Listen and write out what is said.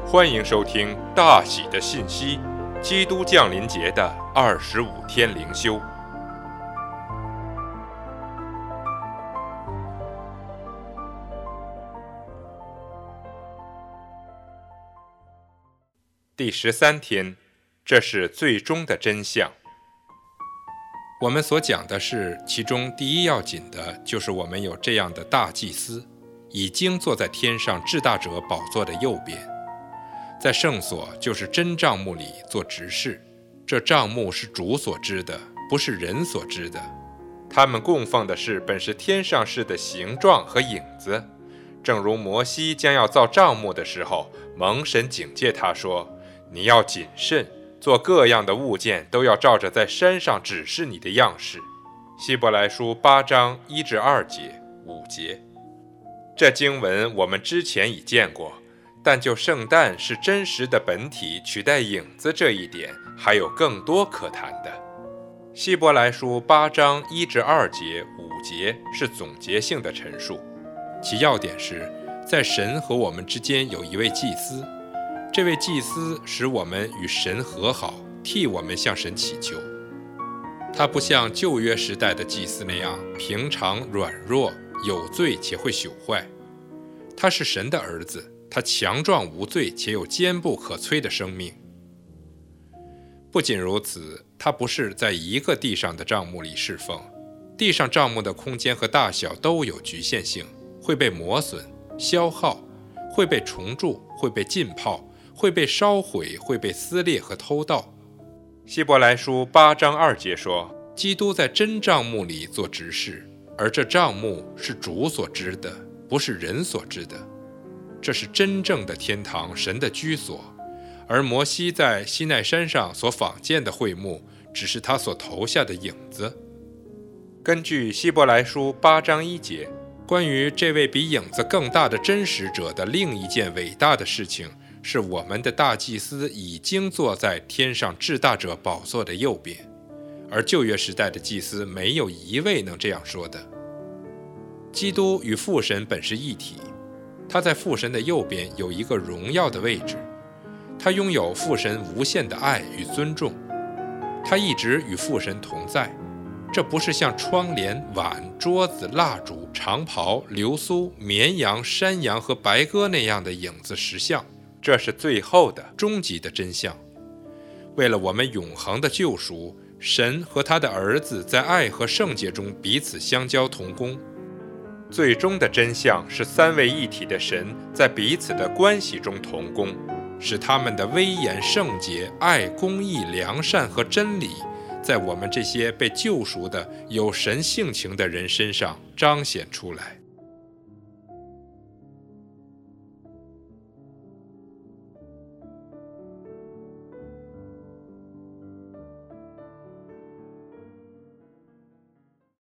欢迎收听大喜的信息，基督降临节的25天灵修。第13天，这是最终的真相。我们所讲的是其中第一要紧的，就是我们有这样的大祭司，已经坐在天上至大者宝座的右边，在圣所，就是真帐幕里做执事。这帐幕是主所知的，不是人所知的。他们供奉的是本是天上事的形状和影子，正如摩西将要造帐幕的时候，蒙神警戒他说：你要谨慎，做各样的物件都要照着在山上指示你的样式。希伯来书8章1至2节、5节。这经文我们之前已见过，但就圣诞是真实的本体取代影子这一点，还有更多可谈的。希伯来书8章1至2节、5节是总结性的陈述，其要点是在神和我们之间有一位祭司，这位祭司使我们与神和好，替我们向神祈求。他不像旧约时代的祭司那样平常软弱有罪且会朽坏，他是神的儿子，他强壮无罪且有坚不可摧的生命。不仅如此，他不是在一个地上的帐幕里侍奉，地上帐幕的空间和大小都有局限性，会被磨损、消耗，会被虫蛀，会被浸泡，会被烧毁，会被撕裂和偷盗。希伯来书8章2节说，基督在真帐幕里做执事，而这帐幕是主所知的，不是人所知的。这是真正的天堂，神的居所。而摩西在西奈山上所访见的会幕，只是他所投下的影子。根据希伯来书8章1节，关于这位比影子更大的真实者的另一件伟大的事情，是我们的大祭司已经坐在天上至大者宝座的右边，而旧约时代的祭司没有一位能这样说的。基督与父神本是一体，他在父神的右边有一个荣耀的位置，他拥有父神无限的爱与尊重，他一直与父神同在。这不是像窗帘、碗、桌子、蜡烛、长袍、流苏、绵羊、山羊和白鸽那样的影子实像，这是最后的终极的真相。为了我们永恒的救赎，神和他的儿子在爱和圣洁中彼此相交同工。最终的真相是三位一体的神在彼此的关系中同工，使他们的威严、圣洁、爱、公义、良善和真理在我们这些被救赎的有神性情的人身上彰显出来。